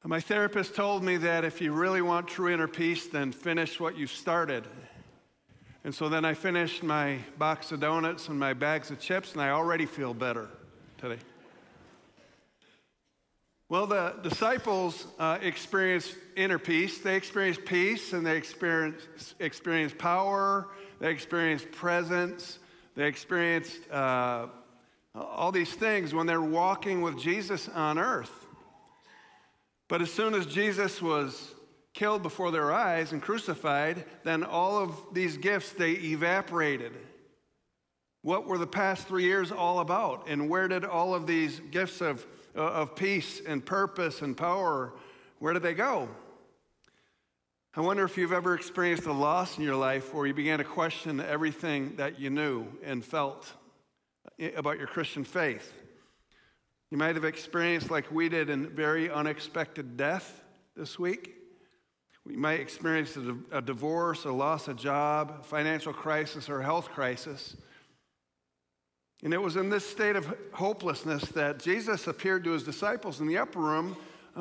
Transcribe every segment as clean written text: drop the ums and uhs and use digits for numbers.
My therapist told me that if you really want true inner peace, then finish what you started. And so then I finished my box of donuts and my bags of chips, and I already feel better today. Well, the disciples experienced inner peace. They experienced peace, and they experienced power. They experienced presence. They experienced all these things when they're walking with Jesus on earth. But as soon as Jesus was killed before their eyes and crucified, then all of these gifts, they evaporated. What were the past 3 years all about? And where did all of these gifts of peace and purpose and power, where did they go? I wonder if you've ever experienced a loss in your life where you began to question everything that you knew and felt about your Christian faith. You might have experienced, like we did, a very unexpected death this week. We might experience a divorce, a loss of job, financial crisis, or a health crisis. And it was in this state of hopelessness that Jesus appeared to his disciples in the upper room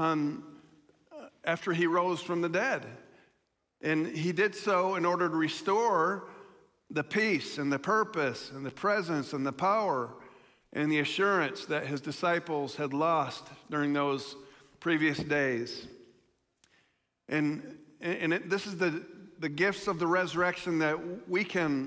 after he rose from the dead. And he did so in order to restore the peace and the purpose and the presence and the power and the assurance that his disciples had lost during those previous days. And this is the gifts of the resurrection that we can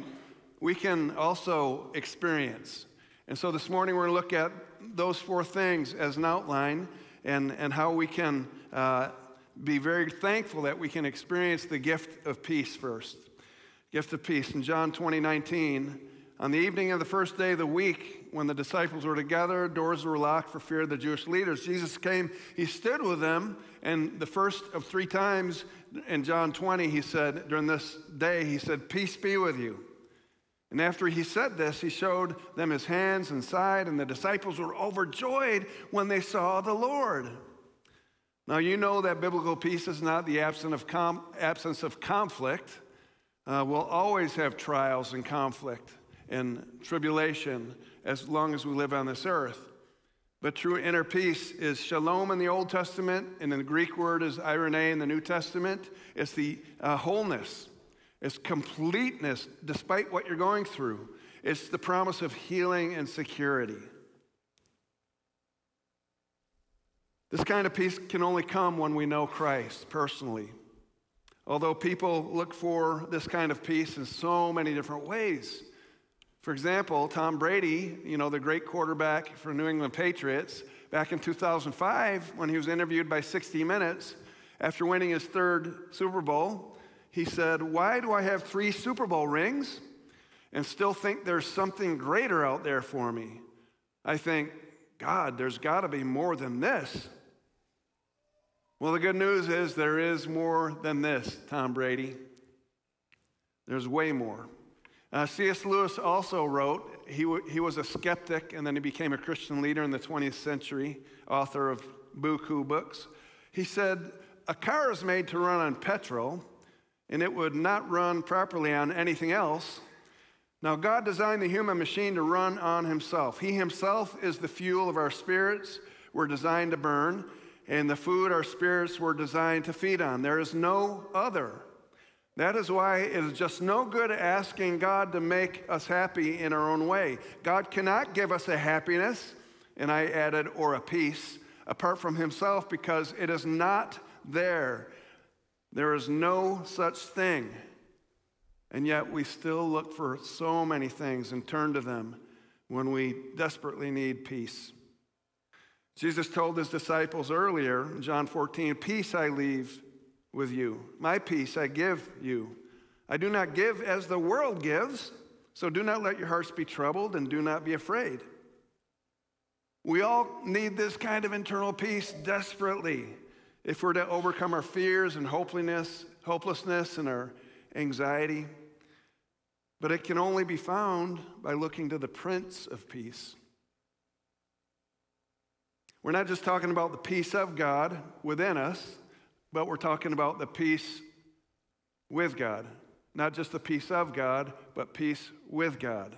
also experience. And so this morning we're going to look at those four things as an outline and how we can be very thankful that we can experience the gift of peace first. Gift of peace. In John 20:19, on the evening of the first day of the week, when the disciples were together, doors were locked for fear of the Jewish leaders. Jesus came, he stood with them, and the first of 3 times in John 20, he said, during this day, he said, "Peace be with you." And after he said this, he showed them his hands and side, and the disciples were overjoyed when they saw the Lord. Now, you know that biblical peace is not the absence of conflict. We'll always have trials and conflict and tribulation as long as we live on this earth. But true inner peace is shalom in the Old Testament, and the Greek word is eirene in the New Testament. It's the wholeness. It's completeness despite what you're going through. It's the promise of healing and security. This kind of peace can only come when we know Christ personally. Although people look for this kind of peace in so many different ways. For example, Tom Brady, the great quarterback for New England Patriots, back in 2005, when he was interviewed by 60 Minutes, after winning his 3rd Super Bowl, he said, "Why do I have 3 Super Bowl rings and still think there's something greater out there for me? I think, God, there's got to be more than this." Well, the good news is there is more than this, Tom Brady. There's way more. C.S. Lewis also wrote, he was a skeptic, and then he became a Christian leader in the 20th century, author of Buku books. He said, "A car is made to run on petrol, and it would not run properly on anything else. Now, God designed the human machine to run on himself. He himself is the fuel of our spirits we're designed to burn, and the food our spirits were designed to feed on. There is no other. That is why it is just no good asking God to make us happy in our own way. God cannot give us a happiness," and I added, "or a peace, apart from himself, because it is not there. There is no such thing." And yet we still look for so many things and turn to them when we desperately need peace. Jesus told his disciples earlier in John 14, "Peace I leave with you. My peace I give you. I do not give as the world gives, so do not let your hearts be troubled and do not be afraid." We all need this kind of internal peace desperately if we're to overcome our fears and hopelessness and our anxiety. But it can only be found by looking to the Prince of Peace. We're not just talking about the peace of God within us, but we're talking about the peace with God. Not just the peace of God, but peace with God.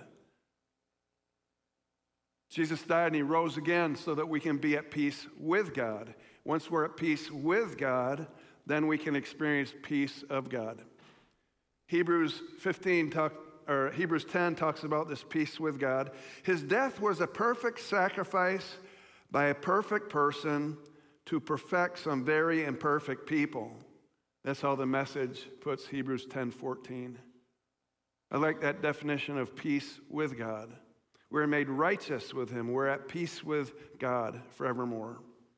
Jesus died and he rose again so that we can be at peace with God. Once we're at peace with God, then we can experience peace of God. Hebrews 10 talks about this peace with God. His death was a perfect sacrifice by a perfect person to perfect some very imperfect people. That's how the Message puts Hebrews 10:14. I like that definition of peace with God. We're made righteous with him. We're at peace with God forevermore.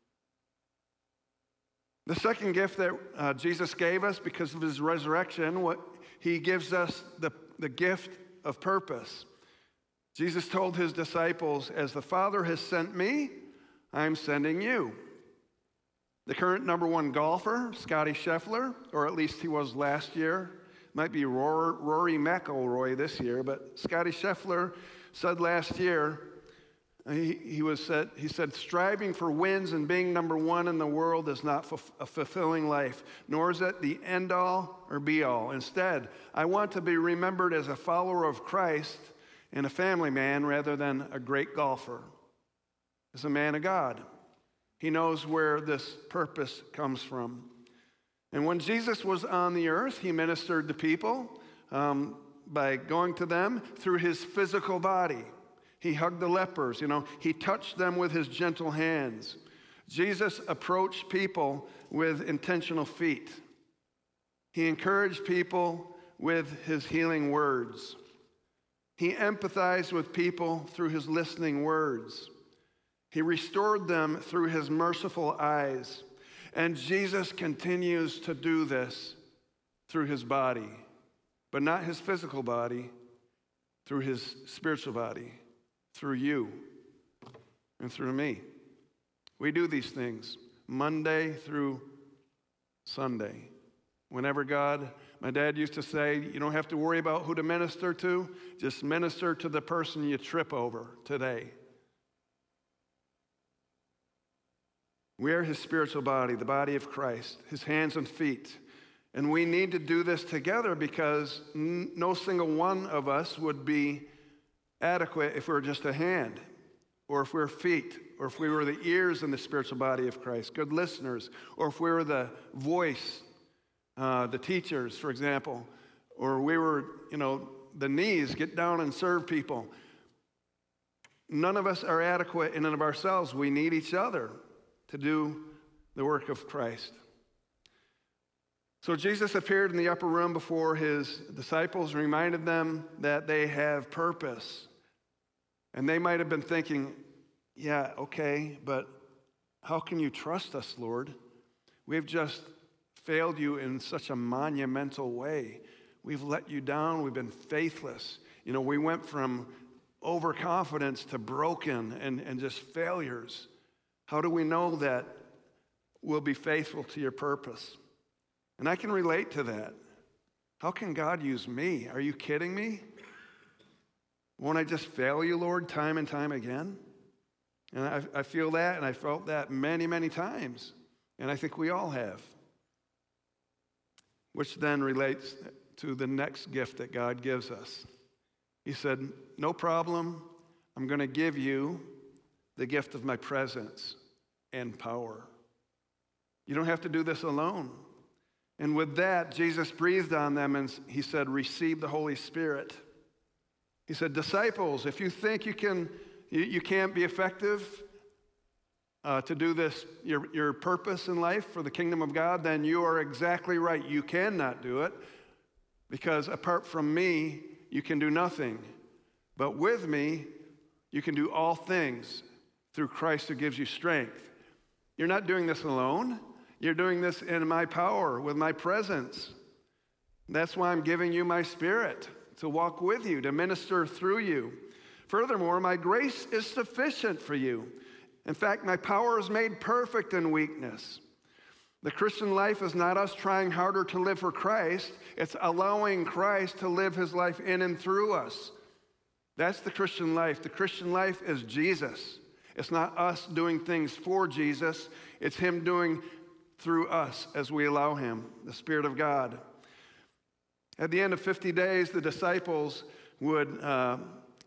The second gift that Jesus gave us because of his resurrection, he gives us the gift of purpose. Jesus told his disciples, "As the Father has sent me, I'm sending you." The current number one golfer, Scottie Scheffler, or at least he was last year, might be Rory McIlroy this year, but Scottie Scheffler said last year, he said, "Striving for wins and being number one in the world is not a fulfilling life, nor is it the end all or be all. Instead, I want to be remembered as a follower of Christ and a family man rather than a great golfer." As a man of God, he knows where this purpose comes from. And when Jesus was on the earth, he ministered to people by going to them through his physical body. He hugged the lepers, he touched them with his gentle hands. Jesus approached people with intentional feet. He encouraged people with his healing words. He empathized with people through his listening words. He restored them through his merciful eyes. And Jesus continues to do this through his body, but not his physical body, through his spiritual body, through you and through me. We do these things Monday through Sunday. Whenever my dad used to say, you don't have to worry about who to minister to, just minister to the person you trip over today. We are his spiritual body, the body of Christ, his hands and feet. And we need to do this together because no single one of us would be adequate if we were just a hand, or if we were feet, or if we were the ears in the spiritual body of Christ, good listeners, or if we were the voice, the teachers, for example, or we were, the knees, get down and serve people. None of us are adequate in and of ourselves. We need each other to do the work of Christ. So Jesus appeared in the upper room before his disciples and reminded them that they have purpose. And they might have been thinking, yeah, okay, but how can you trust us, Lord? We've just failed you in such a monumental way. We've let you down. We've been faithless. We went from overconfidence to broken and just failures. How do we know that we'll be faithful to your purpose? And I can relate to that. How can God use me? Are you kidding me? Won't I just fail you, Lord, time and time again? And I feel that, and I felt that many, many times. And I think we all have. Which then relates to the next gift that God gives us. He said, no problem, I'm going to give you the gift of my presence and power. You don't have to do this alone. And with that, Jesus breathed on them and he said, receive the Holy Spirit. He said, disciples, if you think you can't be effective to do this, your purpose in life for the kingdom of God, then you are exactly right. You cannot do it because apart from me, you can do nothing. But with me, you can do all things through Christ who gives you strength. You're not doing this alone. You're doing this in my power, with my presence. That's why I'm giving you my Spirit to walk with you, to minister through you. Furthermore, my grace is sufficient for you. In fact, my power is made perfect in weakness. The Christian life is not us trying harder to live for Christ. It's allowing Christ to live his life in and through us. That's the Christian life. The Christian life is Jesus. It's not us doing things for Jesus. It's him doing through us as we allow him, the Spirit of God. At the end of 50 days, the disciples would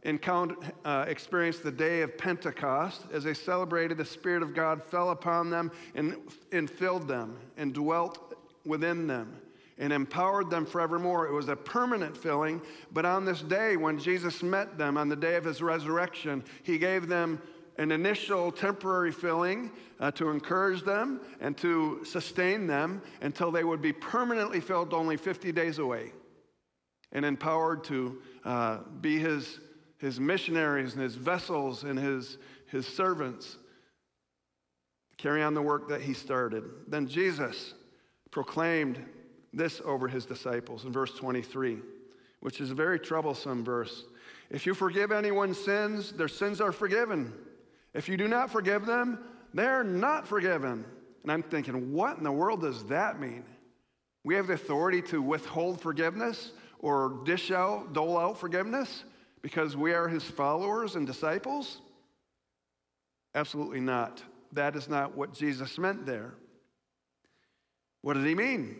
experienced the day of Pentecost. As they celebrated, the Spirit of God fell upon them and filled them and dwelt within them and empowered them forevermore. It was a permanent filling, but on this day when Jesus met them, on the day of his resurrection, he gave them an initial temporary filling to encourage them and to sustain them until they would be permanently filled only 50 days away and empowered to be his missionaries and his vessels and his servants, carry on the work that he started. Then Jesus proclaimed this over his disciples in verse 23, which is a very troublesome verse. If you forgive anyone's sins, their sins are forgiven. If you do not forgive them, they're not forgiven. And I'm thinking, what in the world does that mean? We have the authority to withhold forgiveness or dole out forgiveness because we are his followers and disciples? Absolutely not. That is not what Jesus meant there. What did he mean?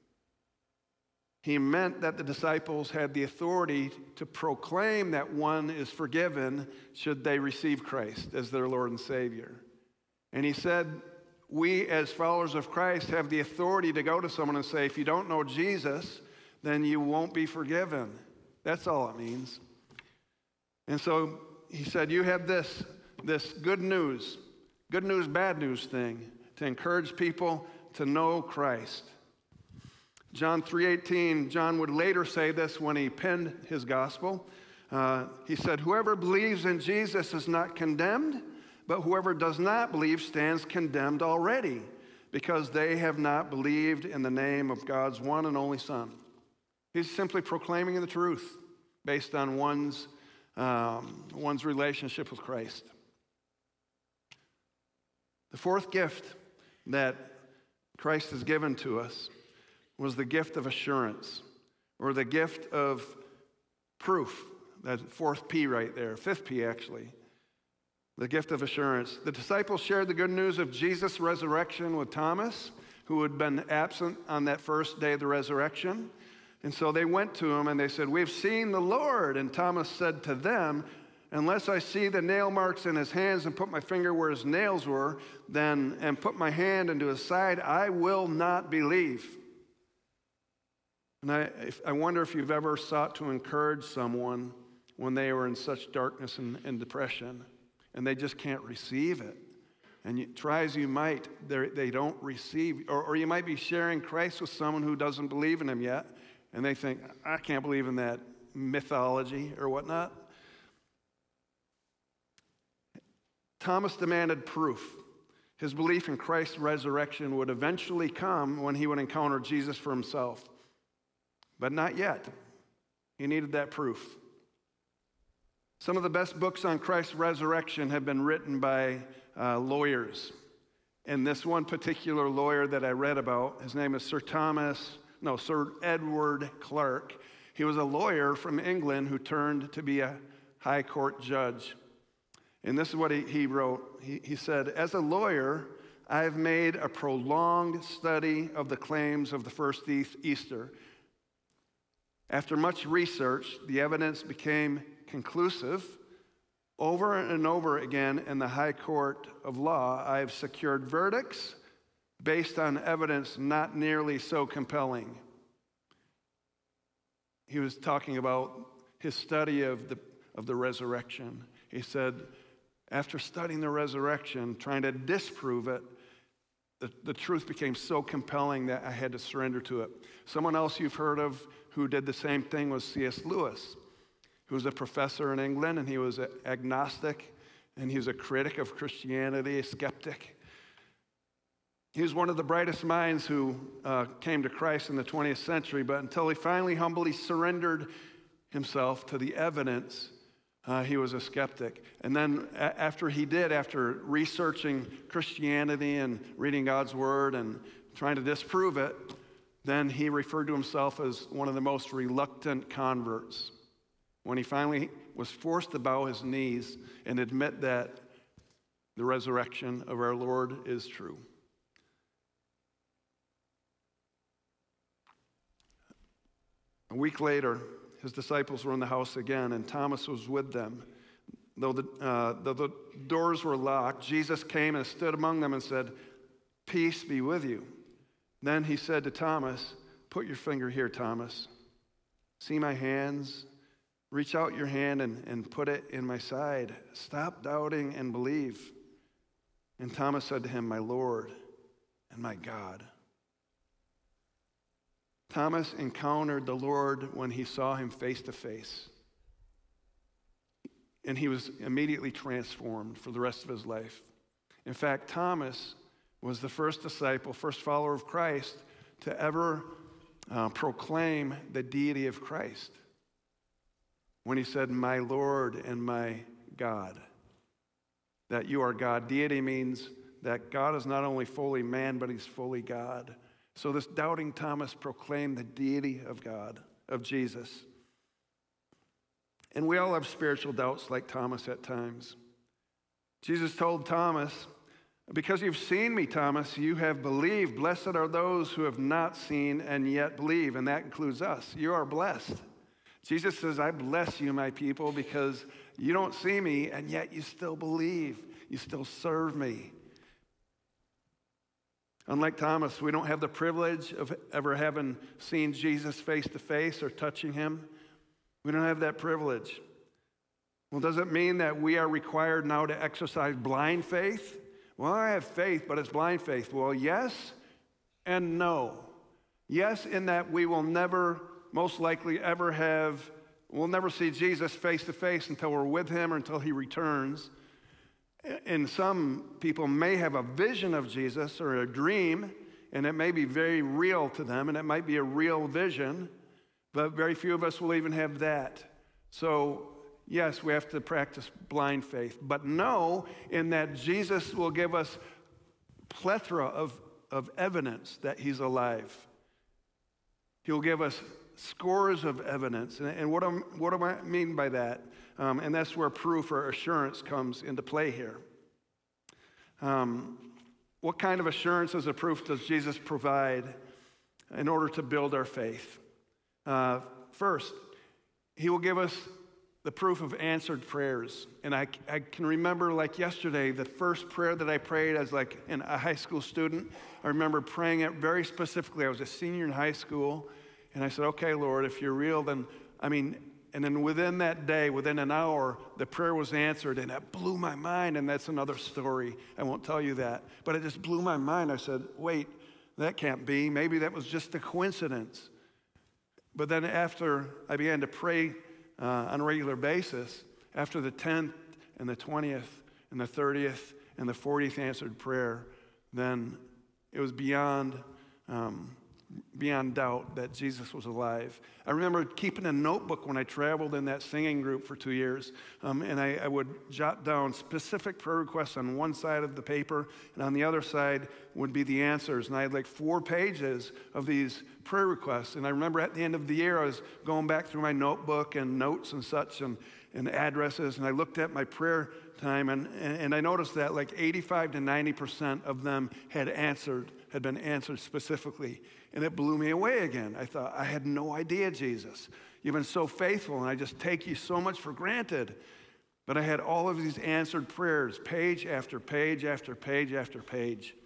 He meant that the disciples had the authority to proclaim that one is forgiven should they receive Christ as their Lord and Savior. And he said, we as followers of Christ have the authority to go to someone and say, if you don't know Jesus, then you won't be forgiven. That's all it means. And so he said, you have this good news, bad news thing to encourage people to know Christ. John 3:18, John would later say this when he penned his gospel. He said, whoever believes in Jesus is not condemned, but whoever does not believe stands condemned already, because they have not believed in the name of God's one and only Son. He's simply proclaiming the truth based on one's relationship with Christ. The fourth gift that Christ has given to us was the gift of assurance, or the gift of proof. That fourth P right there, fifth P actually. The gift of assurance. The disciples shared the good news of Jesus' resurrection with Thomas, who had been absent on that first day of the resurrection. And so they went to him and they said, we've seen the Lord. And Thomas said to them, unless I see the nail marks in his hands and put my finger where his nails were, and put my hand into his side, I will not believe. And I wonder if you've ever sought to encourage someone when they were in such darkness and depression, and they just can't receive it. And you, try as you might, they don't receive. Or you might be sharing Christ with someone who doesn't believe in him yet, and they think, I can't believe in that mythology or whatnot. Thomas demanded proof. His belief in Christ's resurrection would eventually come when he would encounter Jesus for himself. But not yet. He needed that proof. Some of the best books on Christ's resurrection have been written by lawyers. And this one particular lawyer that I read about, his name is Sir Edward Clarke. He was a lawyer from England who turned to be a high court judge. And this is what he wrote. He said, as a lawyer, I've made a prolonged study of the claims of the first Easter. After much research, the evidence became conclusive. Over and over again in the High Court of Law, I have secured verdicts based on evidence not nearly so compelling. He was talking about his study of the resurrection. He said, after studying the resurrection, trying to disprove it, the truth became so compelling that I had to surrender to it. Someone else you've heard of who did the same thing was C.S. Lewis, who was a professor in England, and he was agnostic, and he was a critic of Christianity, a skeptic. He was one of the brightest minds who came to Christ in the 20th century, but until he finally humbly surrendered himself to the evidence, he was a skeptic. And then after researching Christianity and reading God's Word and trying to disprove it, then he referred to himself as one of the most reluctant converts. When he finally was forced to bow his knees and admit that the resurrection of our Lord is true. A week later, his disciples were in the house again, and Thomas was with them. Though the doors were locked, Jesus came and stood among them and said, "Peace be with you." Then he said to Thomas, "Put your finger here, Thomas. See my hands? Reach out your hand and put it in my side. Stop doubting and believe." And Thomas said to him, "My Lord and my God." Thomas encountered the Lord when he saw him face to face. And he was immediately transformed for the rest of his life. In fact, Thomas was the first disciple, first follower of Christ to ever proclaim the deity of Christ when he said, "My Lord and my God." That you are God. Deity means that God is not only fully man, but he's fully God. So this doubting Thomas proclaimed the deity of God, of Jesus. And we all have spiritual doubts like Thomas at times. Jesus told Thomas, "Because you've seen me, Thomas, you have believed. Blessed are those who have not seen and yet believe." And that includes us. You are blessed. Jesus says, "I bless you, my people, because you don't see me and yet you still believe. You still serve me." Unlike Thomas, we don't have the privilege of ever having seen Jesus face to face or touching him. We don't have that privilege. Well, does it mean that we are required now to exercise blind faith? Well, I have faith, but it's blind faith. Well, yes and no. Yes, in that we will never, most likely, we'll never see Jesus face to face until we're with him or until he returns. And some people may have a vision of Jesus or a dream, and it may be very real to them, and it might be a real vision, but very few of us will even have that. So, yes, we have to practice blind faith. But no, in that Jesus will give us plethora of evidence that he's alive. He'll give us scores of evidence. And what do I mean by that? And that's where proof or assurance comes into play here. What kind of assurances or proof does Jesus provide in order to build our faith? First, he will give us the proof of answered prayers. And I can remember like yesterday, the first prayer that I prayed as like a high school student. I remember praying it very specifically. I was a senior in high school. And I said, "Okay, Lord, if you're real, then," and then within that day, within an hour, the prayer was answered, and it blew my mind, and that's another story. I won't tell you that. But it just blew my mind. I said, "Wait, that can't be. Maybe that was just a coincidence." But then after I began to pray on a regular basis, after the 10th and the 20th and the 30th and the 40th answered prayer, then it was beyond doubt that Jesus was alive. I remember keeping a notebook when I traveled in that singing group for 2 years, and I would jot down specific prayer requests on one side of the paper, and on the other side would be the answers. And I had like 4 pages of these prayer requests. And I remember at the end of the year, I was going back through my notebook and notes and such and addresses, and I looked at my prayer time, and I noticed that like 85 to 90% of them had been answered specifically. And it blew me away again. I thought, I had no idea, Jesus. You've been so faithful, and I just take you so much for granted. But I had all of these answered prayers, page after page after page after page.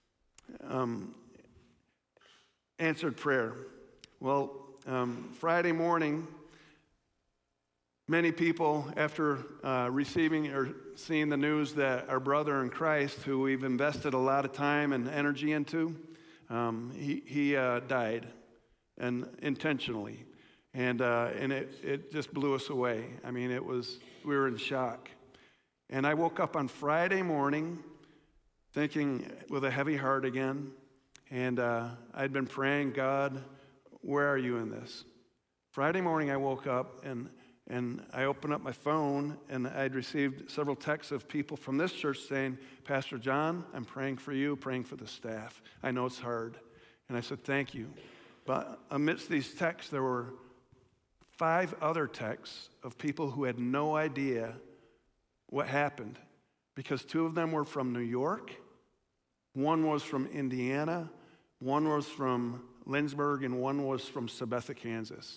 Answered prayer. Well, Friday morning, many people, after receiving or seeing the news that our brother in Christ, who we've invested a lot of time and energy into, he died, and intentionally, and it just blew us away. I mean, we were in shock. And I woke up on Friday morning thinking with a heavy heart again, and I'd been praying, "God, where are you in this?" Friday morning I woke up and I opened up my phone, and I'd received several texts of people from this church saying, "Pastor John, I'm praying for you, praying for the staff. I know it's hard." And I said, "Thank you." But amidst these texts, there were 5 other texts of people who had no idea what happened, because 2 of them were from New York, 1 was from Indiana, 1 was from Lindsborg, and 1 was from Sabetha, Kansas.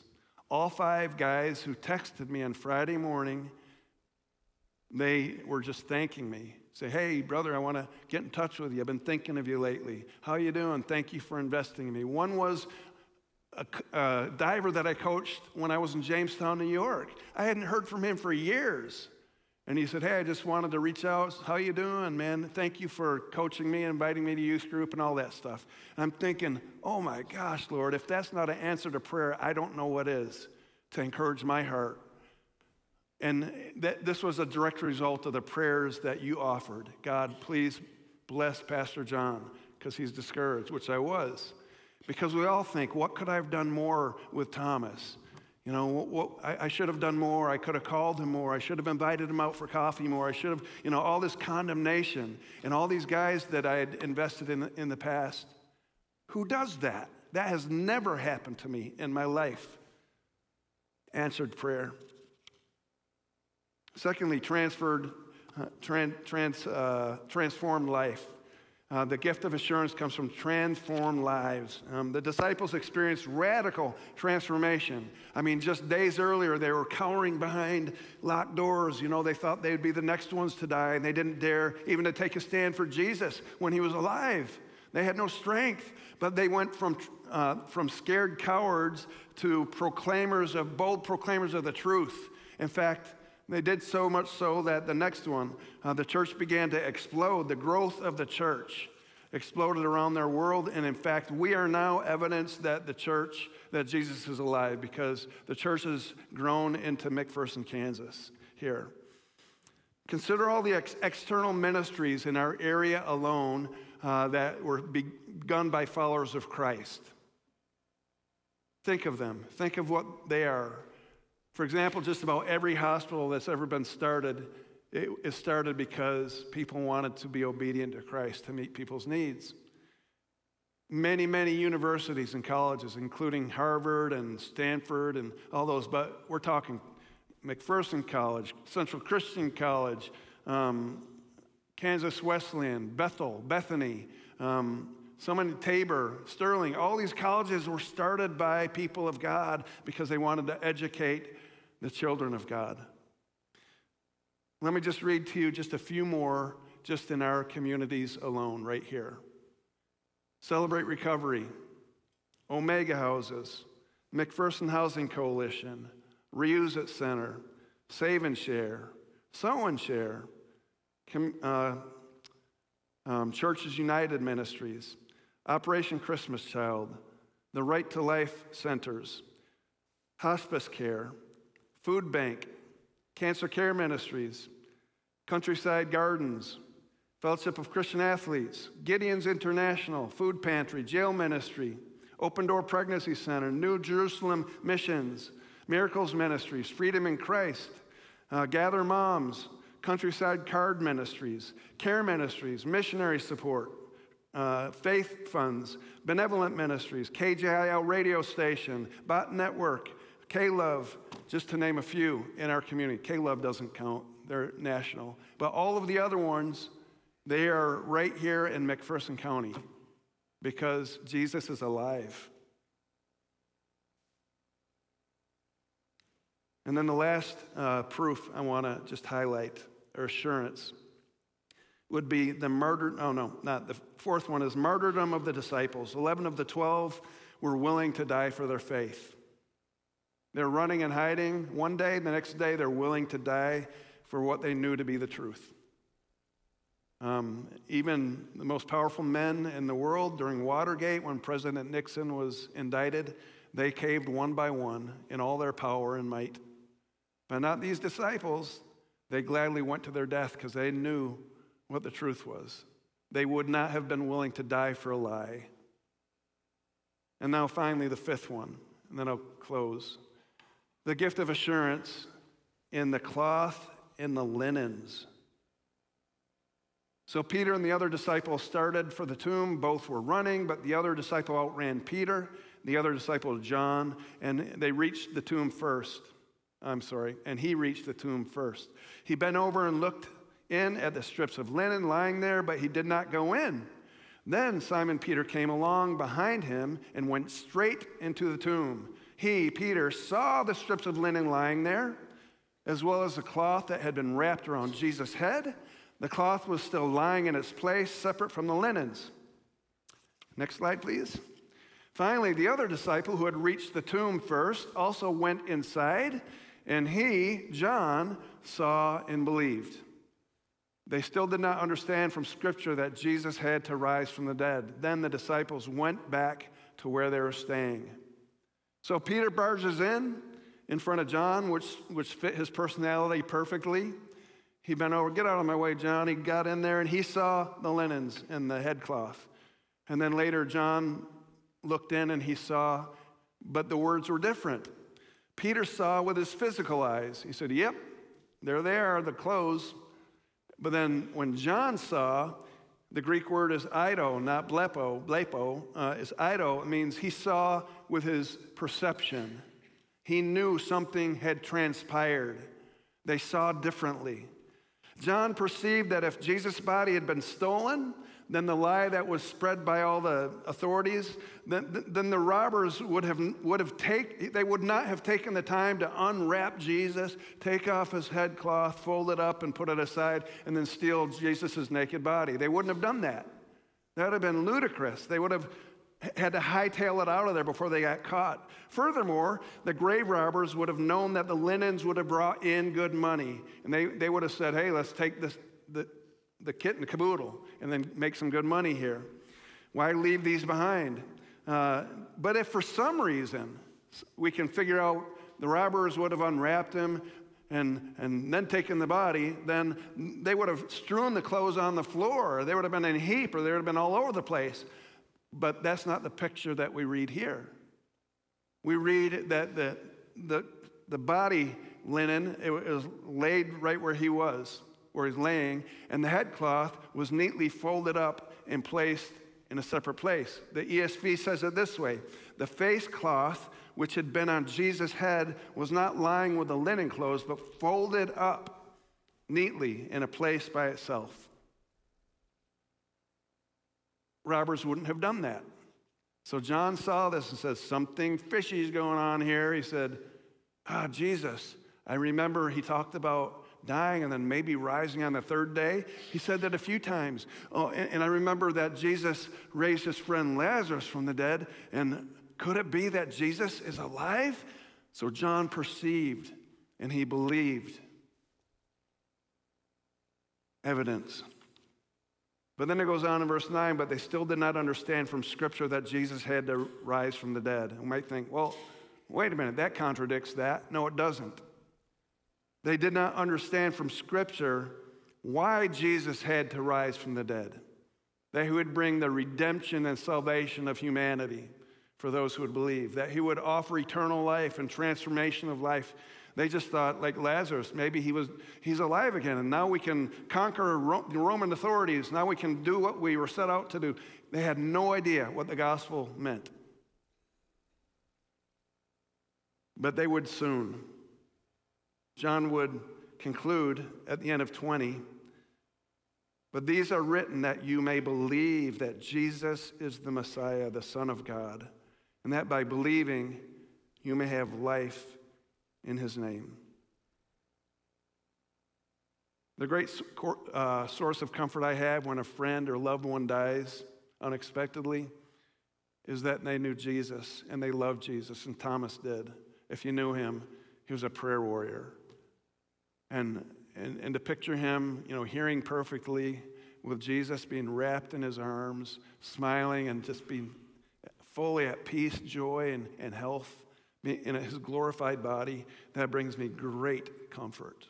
All 5 guys who texted me on Friday morning, they were just thanking me. Say, hey, brother, I want to get in touch with you. I've been thinking of you lately. How you doing? Thank you for investing in me. One was a diver that I coached when I was in Jamestown, New York. I hadn't heard from him for years. And he said, hey, I just wanted to reach out. How you doing, man? Thank you for coaching me, inviting me to youth group and all that stuff. And I'm thinking, oh my gosh, Lord, if that's not an answer to prayer, I don't know what is to encourage my heart. And this was a direct result of the prayers that you offered. God, please bless Pastor John, because he's discouraged, which I was. Because we all think, what could I have done more with Thomas? You know, I should have done more. I could have called him more. I should have invited him out for coffee more. I should have, all this condemnation. And all these guys that I had invested in the past. Who does that? That has never happened to me in my life. Answered prayer. Secondly, transformed life. The gift of assurance comes from transformed lives. The disciples experienced radical transformation. I mean, just days earlier, they were cowering behind locked doors. They thought they'd be the next ones to die, and they didn't dare even to take a stand for Jesus when he was alive. They had no strength, but they went from scared cowards to bold proclaimers of the truth. In fact, they did so much so that the next one, the church began to explode. The growth of the church exploded around their world. And in fact, we are now evidence that that Jesus is alive, because the church has grown into McPherson, Kansas here. Consider all the external ministries in our area alone that were begun by followers of Christ. Think of them. Think of what they are. For example, just about every hospital that's ever been started, it started because people wanted to be obedient to Christ to meet people's needs. Many, many universities and colleges, including Harvard and Stanford and all those, but we're talking McPherson College, Central Christian College, Kansas Wesleyan, Bethel, Bethany, Tabor, Sterling. All these colleges were started by people of God because they wanted to educate the children of God. Let me just read to you just a few more just in our communities alone right here. Celebrate Recovery, Omega Houses, McPherson Housing Coalition, Reuse It Center, Save and Share, Sow and Share, Churches United Ministries, Operation Christmas Child, the Right to Life Centers, Hospice Care, Food Bank, Cancer Care Ministries, Countryside Gardens, Fellowship of Christian Athletes, Gideon's International, Food Pantry, Jail Ministry, Open Door Pregnancy Center, New Jerusalem Missions, Miracles Ministries, Freedom in Christ, Gather Moms, Countryside Card Ministries, Care Ministries, Missionary Support, Faith Funds, Benevolent Ministries, KJIL Radio Station, Bot Network, K-Love, just to name a few in our community. K-Love doesn't count, they're national. But all of the other ones, they are right here in McPherson County because Jesus is alive. And then the last proof I want to just highlight, or assurance, would be the fourth one is martyrdom of the disciples. 11 of the 12 were willing to die for their faith. They're running and hiding one day, the next day they're willing to die for what they knew to be the truth. Even the most powerful men in the world during Watergate, when President Nixon was indicted, they caved one by one in all their power and might. But not these disciples. They gladly went to their death because they knew what the truth was. They would not have been willing to die for a lie. And now finally the fifth one, and then I'll close. The gift of assurance in the cloth and the linens. So Peter and the other disciple started for the tomb. Both were running, but the other disciple outran Peter, the other disciple John, and they reached the tomb first. And he reached the tomb first. He bent over and looked in at the strips of linen lying there, but he did not go in. Then Simon Peter came along behind him and went straight into the tomb. He, Peter, saw the strips of linen lying there, as well as the cloth that had been wrapped around Jesus' head. The cloth was still lying in its place, separate from the linens. Next slide, please. Finally, the other disciple who had reached the tomb first also went inside, and he, John, saw and believed. They still did not understand from Scripture that Jesus had to rise from the dead. Then the disciples went back to where they were staying. So Peter barges in front of John, which fit his personality perfectly. He bent over, "Get out of my way, John." He got in there, and he saw the linens and the headcloth. And then later, John looked in, and he saw, but the words were different. Peter saw with his physical eyes. He said, "Yep, there they are, the clothes." But then when John saw, the Greek word is eido, not blepo. Blepo is eido. It means he saw with his perception. He knew something had transpired. They saw differently. John perceived that if Jesus' body had been stolen, then the lie that was spread by all the authorities, then the robbers would not have taken the time to unwrap Jesus, take off his headcloth, fold it up, and put it aside, and then steal Jesus' naked body. They wouldn't have done that. That would have been ludicrous. They would have had to hightail it out of there before they got caught. Furthermore, the grave robbers would have known that the linens would have brought in good money, and they would have said, "Hey, let's take the kit and caboodle and then make some good money here. Why leave these behind?" But if for some reason we can figure out the robbers would have unwrapped him and then taken the body, then they would have strewn the clothes on the floor. They would have been in a heap, or they would have been all over the place. But that's not the picture that we read here. We read that the body linen, it was laid right where he was, where he's laying, and the headcloth was neatly folded up and placed in a separate place. The ESV says it this way: the face cloth which had been on Jesus' head was not lying with the linen clothes, but folded up neatly in a place by itself. Robbers wouldn't have done that. So John saw this and says, "Something fishy is going on here." He said, "Jesus, I remember he talked about dying and then maybe rising on the third day." He said that a few times. Oh, and I remember that Jesus raised his friend Lazarus from the dead. And could it be that Jesus is alive? So John perceived and he believed. Evidence. But then it goes on in verse 9, but they still did not understand from Scripture that Jesus had to rise from the dead. We might think, well, wait a minute, that contradicts that. No, it doesn't. They did not understand from Scripture why Jesus had to rise from the dead, that he would bring the redemption and salvation of humanity for those who would believe, that he would offer eternal life and transformation of life. They just thought, like Lazarus, maybe he's alive again, and now we can conquer the Roman authorities. Now we can do what we were set out to do. They had no idea what the gospel meant. But they would soon. John would conclude at the end of 20, but these are written that you may believe that Jesus is the Messiah, the Son of God, and that by believing you may have life in his name. The great source of comfort I have when a friend or loved one dies unexpectedly is that they knew Jesus and they loved Jesus, and Thomas did. If you knew him, he was a prayer warrior. And to picture him, hearing perfectly with Jesus being wrapped in his arms, smiling and just being fully at peace, joy, and health in his glorified body, that brings me great comfort.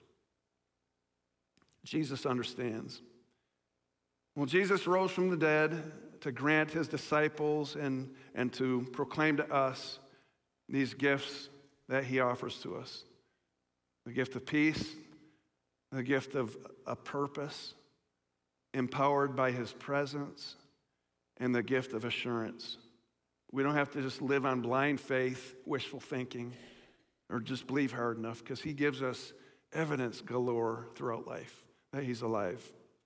Jesus understands. Well, Jesus rose from the dead to grant his disciples and to proclaim to us these gifts that he offers to us. The gift of peace, the gift of a purpose, empowered by his presence, and the gift of assurance. We don't have to just live on blind faith, wishful thinking, or just believe hard enough, because he gives us evidence galore throughout life that he's alive.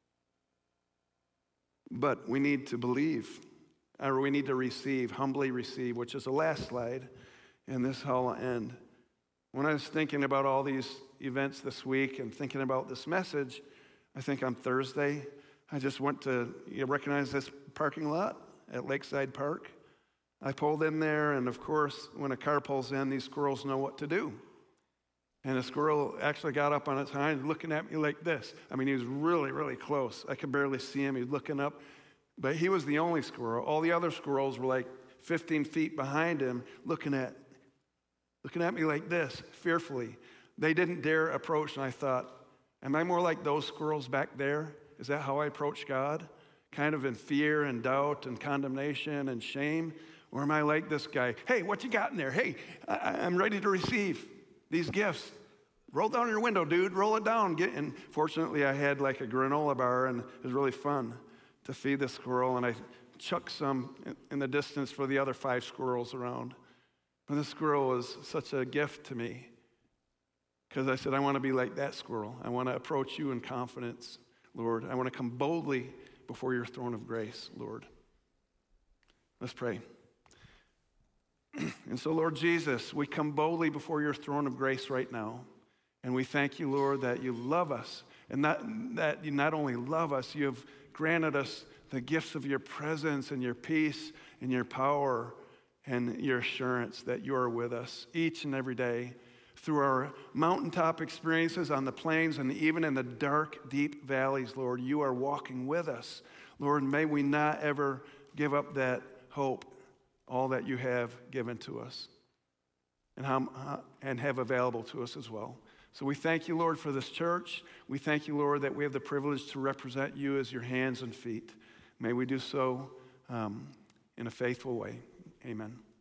But we need to believe, or we need to receive, humbly receive, which is the last slide. and this how will end. When I was thinking about all these events this week and thinking about this message, I think on Thursday, I just went to, you recognize this parking lot at Lakeside Park? I pulled in there, and of course, when a car pulls in, these squirrels know what to do. And a squirrel actually got up on its hind, looking at me like this. I mean, he was really, really close. I could barely see him. He was looking up. But he was the only squirrel. All the other squirrels were like 15 feet behind him, looking at me like this, fearfully. They didn't dare approach, and I thought, am I more like those squirrels back there? Is that how I approach God? Kind of in fear and doubt and condemnation and shame? Or am I like this guy? Hey, what you got in there? Hey, I'm ready to receive these gifts. Roll down your window, dude. Roll it down. And fortunately, I had like a granola bar, and it was really fun to feed the squirrel. And I chucked some in the distance for the other 5 squirrels around. But the squirrel was such a gift to me because I said, I want to be like that squirrel. I want to approach you in confidence, Lord. I want to come boldly before your throne of grace, Lord. Let's pray. And so, Lord Jesus, we come boldly before your throne of grace right now. And we thank you, Lord, that you love us. And that you not only love us, you have granted us the gifts of your presence and your peace and your power and your assurance that you are with us each and every day through our mountaintop experiences on the plains and even in the dark, deep valleys, Lord. You are walking with us. Lord, may we not ever give up that hope, all that you have given to us and have available to us as well. So we thank you, Lord, for this church. We thank you, Lord, that we have the privilege to represent you as your hands and feet. May we do so in a faithful way. Amen.